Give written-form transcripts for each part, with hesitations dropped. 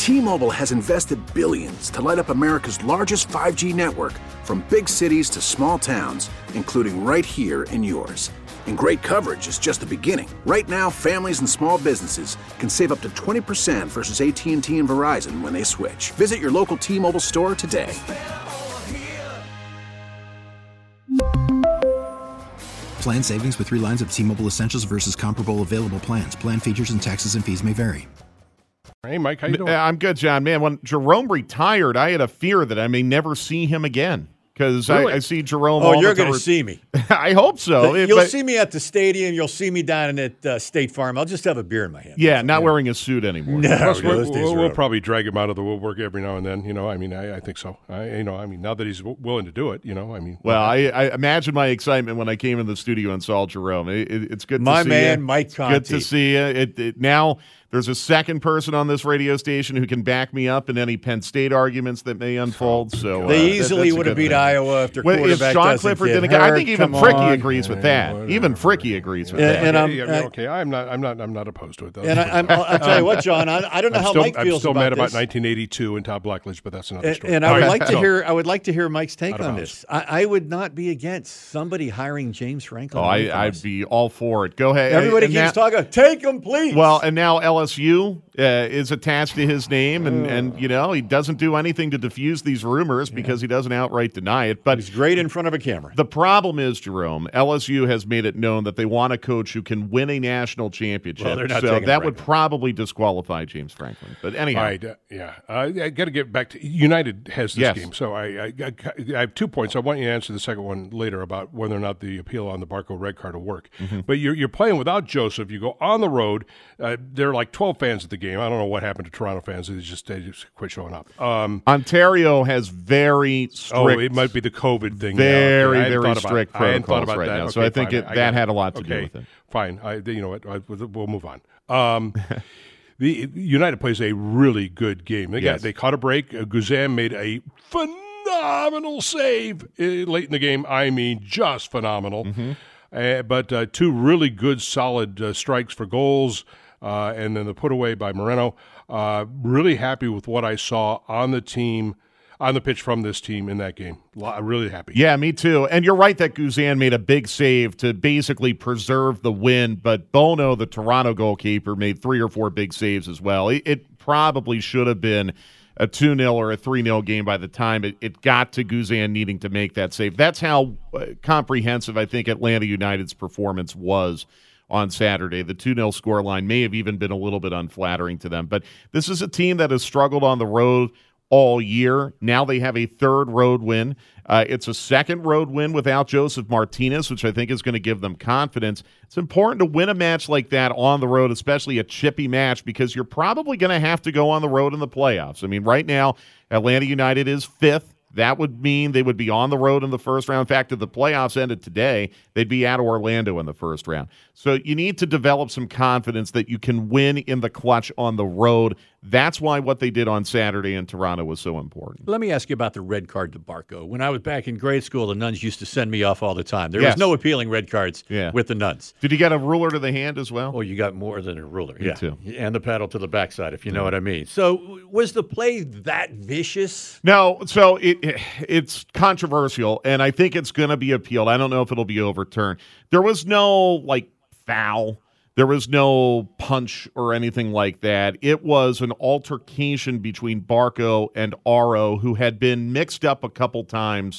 T-Mobile has invested billions to light up America's largest 5G network, from big cities to small towns, including right here in yours. And great coverage is just the beginning. Right now, families and small businesses can save up to 20% versus AT&T and Verizon when they switch. Visit your local T-Mobile store today. Plan savings with 3 lines of T-Mobile Essentials versus comparable available plans. Plan features and taxes and fees may vary. Hey, Mike, how you doing? I'm good, John. Man, when Jerome retired, I had a fear that I may never see him again. Because really? I see Jerome. Oh, you're going to see me. I hope so. You'll see me at the stadium. You'll see me down at State Farm. I'll just have a beer in my hand. Yeah, not wearing a suit anymore. No, we'll probably drag him out of the woodwork every now and then. I think so. Now that he's willing to do it, Well, I imagine my excitement when I came in the studio and saw Jerome. It's good to see my man, Mike Conti. Good to see you. Now there's a second person on this radio station who can back me up in any Penn State arguments that may unfold. So they easily would have beat Iowa if their quarterback Sean Clifford didn't get hurt. I think even Fricky agrees with that. Whatever. Even Fricky agrees with that. And I'm not opposed to it though. And I'll tell you what, John. I don't know how Mike feels about this. I'm still mad about 1982 and Todd Blackledge, but that's another story. And I would like to hear Mike's take on this. I would not be against somebody hiring James Franklin. I'd be all for it. Go ahead. Everybody keeps talking. Take him, please. Well, and now LSU is attached to his name, and he doesn't do anything to diffuse these rumors because he doesn't outright deny it. But he's great in front of a camera. The problem is, Jerome, LSU has made it known that they want a coach who can win a national championship. Well, they're not so taking that would probably disqualify James Franklin. But anyhow, I got to get back to United has this game. So I have 2 points. I want you to answer the second one later about whether or not the appeal on the Barco red card will work. Mm-hmm. But you're playing without Joseph. You go on the road. There are like 12 fans at the game. I don't know what happened to Toronto fans. They just quit showing up. Ontario has very strict. Oh, it might be the COVID thing. Very strict protocols I hadn't thought about right that. now. Okay, So I think that had a lot to do with it. Fine. You know what? We'll move on. The United plays a really good game. They caught a break. Guzan made a phenomenal save late in the game. I mean, just phenomenal. Mm-hmm. But 2 really good, solid strikes for goals, and then the put away by Moreno. Really happy with what I saw on the pitch from this team in that game. Really happy. Yeah, me too. And you're right that Guzan made a big save to basically preserve the win, but Bono, the Toronto goalkeeper, made 3 or 4 big saves as well. It probably should have been a 2-0 or a 3-0 game by the time it got to Guzan needing to make that save. That's how comprehensive I think Atlanta United's performance was on Saturday. The 2-0 scoreline may have even been a little bit unflattering to them. But this is a team that has struggled on the road all year. Now they have a 3rd road win. It's a 2nd road win without Joseph Martinez, which I think is going to give them confidence. It's important to win a match like that on the road, especially a chippy match, because you're probably going to have to go on the road in the playoffs. I mean, right now, Atlanta United is 5th. That would mean they would be on the road in the first round. In fact, if the playoffs ended today, they'd be at Orlando in the first round. So you need to develop some confidence that you can win in the clutch on the road. That's why what they did on Saturday in Toronto was so important. Let me ask you about the red card to Barco. When I was back in grade school, the nuns used to send me off all the time. There was no appealing red cards with the nuns. Did you get a ruler to the hand as well? Oh, you got more than a ruler. Me too. And the paddle to the backside, if you know what I mean. So was the play that vicious? No. So it's controversial, and I think it's going to be appealed. I don't know if it'll be overturned. There was no, foul. There was no punch or anything like that. It was an altercation between Barco and Aro, who had been mixed up a couple times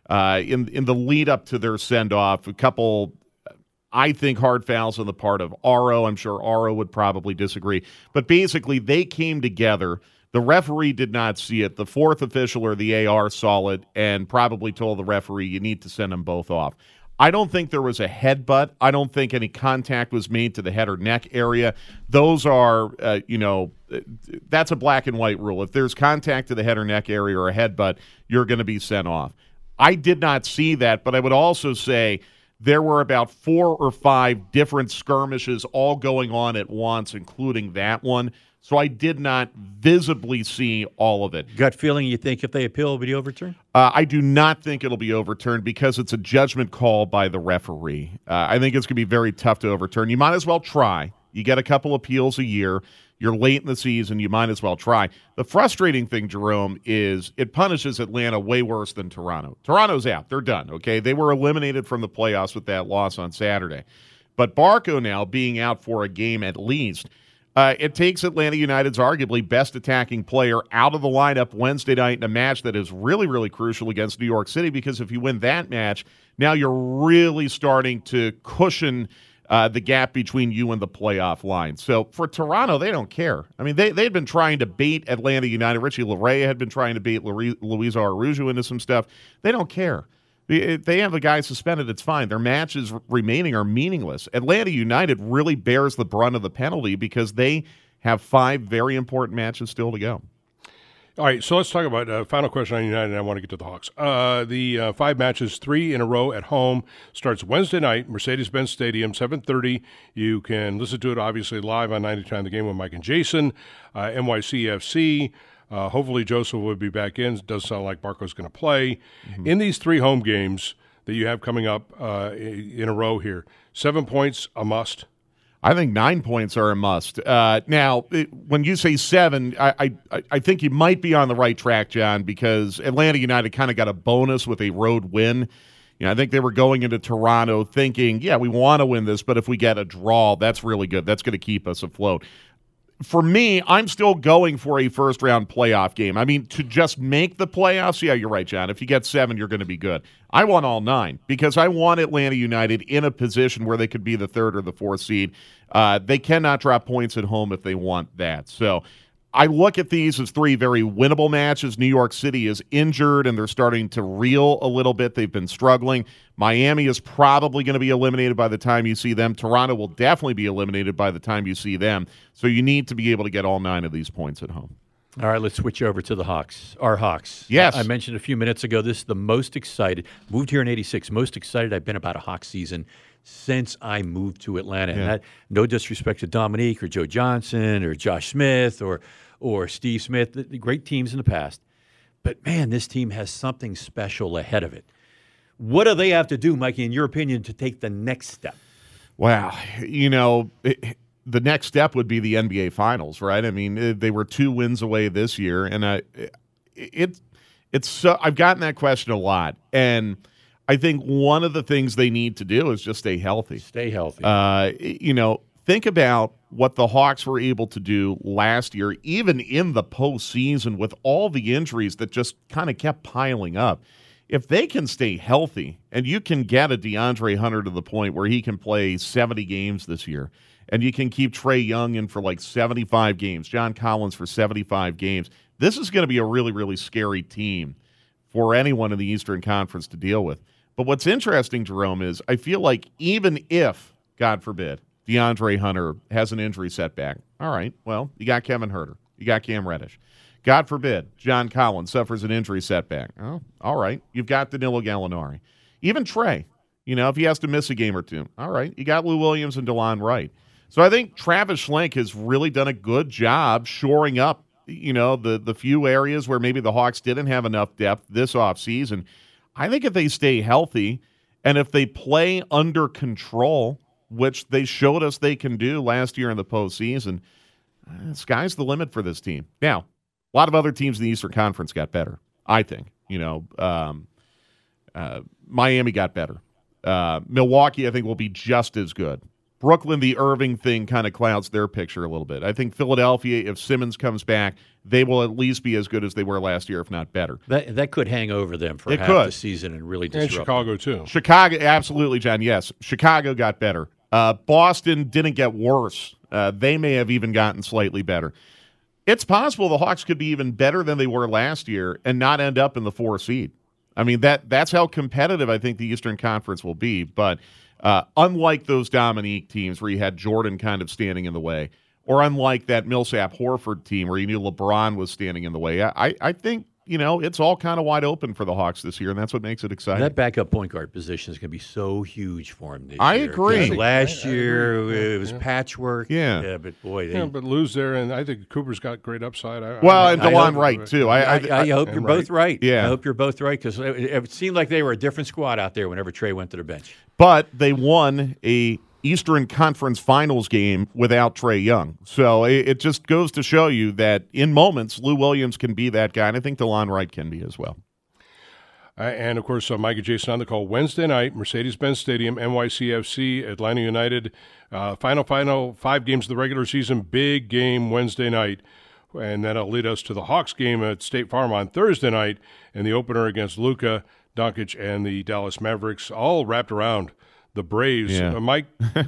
in the lead up to their send-off. A couple, I think, hard fouls on the part of Aro. I'm sure Aro would probably disagree. But basically, they came together. The referee did not see it. The 4th official or the AR saw it and probably told the referee, you need to send them both off. I don't think there was a headbutt. I don't think any contact was made to the head or neck area. Those are, that's a black and white rule. If there's contact to the head or neck area or a headbutt, you're going to be sent off. I did not see that, but I would also say there were about 4 or 5 different skirmishes all going on at once, including that one. So I did not visibly see all of it. Gut feeling you think if they appeal, it'll be overturned? I do not think it'll be overturned because it's a judgment call by the referee. I think it's going to be very tough to overturn. You might as well try. You get a couple appeals a year. You're late in the season. You might as well try. The frustrating thing, Jerome, is it punishes Atlanta way worse than Toronto. Toronto's out. They're done, okay? They were eliminated from the playoffs with that loss on Saturday. But Barco now being out for a game at least, it takes Atlanta United's arguably best attacking player out of the lineup Wednesday night in a match that is really, really crucial against New York City, because if you win that match, now you're really starting to cushion the gap between you and the playoff line. So for Toronto, they don't care. I mean, they'd been trying to bait Atlanta United. Richie Laryea had been trying to bait Luis Araujo into some stuff. They don't care. They have the guy suspended, it's fine. Their matches remaining are meaningless. Atlanta United really bears the brunt of the penalty because they have 5 very important matches still to go. All right, so let's talk about final question on United, and I want to get to the Hawks. The 5 matches, 3 in a row at home, starts Wednesday night, Mercedes-Benz Stadium, 7:30. You can listen to it, obviously, live on 90 The Game with Mike and Jason, NYCFC. Hopefully Joseph will be back in. It does sound like Barco's going to play. Mm-hmm. In these 3 home games that you have coming up in a row here, 7 points, a must? I think 9 points are a must. Now, when you say 7, I think you might be on the right track, John, because Atlanta United kind of got a bonus with a road win. I think they were going into Toronto thinking, yeah, we want to win this, but if we get a draw, that's really good. That's going to keep us afloat. For me, I'm still going for a first-round playoff game. I mean, to just make the playoffs, yeah, you're right, John. If you get 7, you're going to be good. I want all 9 because I want Atlanta United in a position where they could be the 3rd or the 4th seed. They cannot drop points at home if they want that. So I look at these as 3 very winnable matches. New York City is injured, and they're starting to reel a little bit. They've been struggling. Miami is probably going to be eliminated by the time you see them. Toronto will definitely be eliminated by the time you see them. So you need to be able to get all 9 of these points at home. All right, let's switch over to the Hawks. Our Hawks. Yes. I mentioned a few minutes ago, this is the most excited, moved here in 86, most excited I've been about a Hawks season since I moved to Atlanta. Yeah. And that, no disrespect to Dominique or Joe Johnson or Josh Smith or Steve Smith, the great teams in the past. But, man, this team has something special ahead of it. What do they have to do, Mikey, in your opinion, to take the next step? Wow. The next step would be the NBA Finals, right? I mean, they were 2 wins away this year, and it's so I've gotten that question a lot, and I think one of the things they need to do is just stay healthy. Stay healthy. Think about what the Hawks were able to do last year, even in the postseason, with all the injuries that just kind of kept piling up. If they can stay healthy, and you can get a DeAndre Hunter to the point where he can play 70 games this year, and you can keep Trae Young in for like 75 games, John Collins for 75 games, this is going to be a really, really scary team for anyone in the Eastern Conference to deal with. But what's interesting, Jerome, is I feel like even if, God forbid, DeAndre Hunter has an injury setback, all right, well, you got Kevin Huerter, you got Cam Reddish. God forbid, John Collins suffers an injury setback. Oh, all right, you've got Danilo Gallinari. Even Trae, if he has to miss a game or 2, all right, you got Lou Williams and DeLon Wright. So I think Travis Schlenk has really done a good job shoring up, the few areas where maybe the Hawks didn't have enough depth this offseason. I think if they stay healthy and if they play under control, which they showed us they can do last year in the postseason, sky's the limit for this team. Now, a lot of other teams in the Eastern Conference got better, I think. Miami got better. Milwaukee, I think, will be just as good. Brooklyn, the Irving thing kind of clouds their picture a little bit. I think Philadelphia, if Simmons comes back, they will at least be as good as they were last year, if not better. That could hang over them for half the season and really disrupt. And Chicago, too. Chicago, absolutely, John, yes. Chicago got better. Boston didn't get worse. They may have even gotten slightly better. It's possible the Hawks could be even better than they were last year and not end up in the 4th seed. I mean, that's how competitive I think the Eastern Conference will be. But unlike those Dominique teams where you had Jordan kind of standing in the way, or unlike that Millsap-Horford team where you knew LeBron was standing in the way, I think, it's all kind of wide open for the Hawks this year, and that's what makes it exciting. That backup point guard position is going to be so huge for him this year. I agree. Last year, it was patchwork. Yeah. But boy. But Lou's there, and I think Cooper's got great upside. And DeLon Wright, too. I hope you're both right. Yeah. I hope you're both right, because it seemed like they were a different squad out there whenever Trae went to the bench. But they won a Eastern Conference Finals game without Trae Young. So it just goes to show you that in moments, Lou Williams can be that guy, and I think DeLon Wright can be as well. And, of course, Mike and Jason on the call Wednesday night, Mercedes-Benz Stadium, NYCFC, Atlanta United. Final 5 games of the regular season, big game Wednesday night. And that'll lead us to the Hawks game at State Farm on Thursday night and the opener against Luka Doncic and the Dallas Mavericks, all wrapped around the Braves. Yeah. Mike,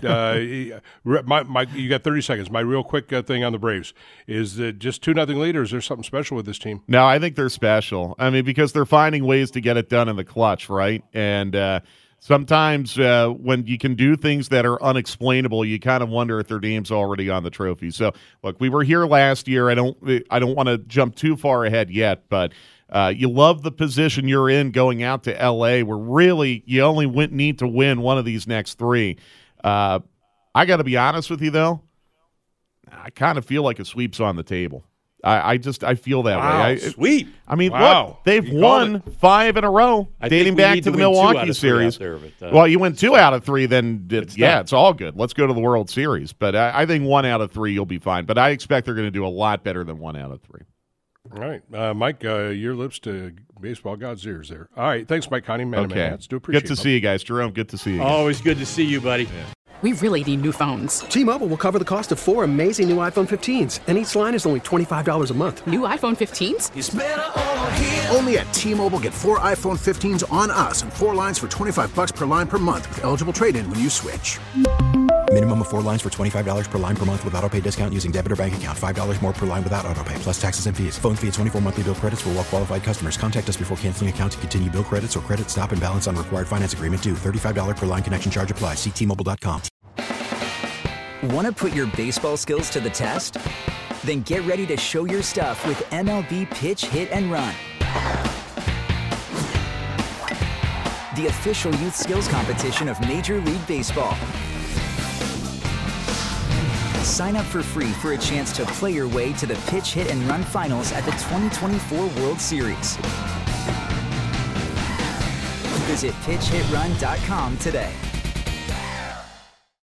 Mike, you got 30 seconds. My real quick thing on the Braves is that just 2-0 lead, or is there something special with this team? No, I think they're special. I mean, because they're finding ways to get it done in the clutch, right? And sometimes when you can do things that are unexplainable, you kind of wonder if their name's already on the trophy. So, look, we were here last year. I don't want to jump too far ahead yet, but you love the position you're in going out to L.A., where really you only need to win one of these next 3. I got to be honest with you, though. I kind of feel like a sweep's on the table. I feel that way. Sweep. I mean, wow. look, they've won 5 in a row, dating back to the Milwaukee series. Well, you win 2 out of 3, then it's all good. Let's go to the World Series. But I think 1 out of 3 you'll be fine. But I expect they're going to do a lot better than 1 out of 3. All right. Mike, your lips to baseball God's ears there. All right. Thanks, Mike Connie. Man, do appreciate it. Good to see you guys. Jerome, good to see you. Always good to see you, buddy. Yeah. We really need new phones. T-Mobile will cover the cost of 4 amazing new iPhone 15s, and each line is only $25 a month. New iPhone 15s? It's better over here. Only at T-Mobile, get 4 iPhone 15s on us and 4 lines for $25 per line per month with eligible trade-in when you switch. Minimum of 4 lines for $25 per line per month with autopay discount using debit or bank account. $5 more per line without autopay, plus taxes and fees. Phone fee at 24 monthly bill credits for well-qualified customers. Contact us before canceling account to continue bill credits or credit stop and balance on required finance agreement due. $35 per line connection charge applies. See T-Mobile.com. Want to put your baseball skills to the test? Then get ready to show your stuff with MLB Pitch, Hit, and Run. The official youth skills competition of Major League Baseball. Sign up for free for a chance to play your way to the Pitch, Hit, and Run finals at the 2024 World Series. Visit PitchHitRun.com today.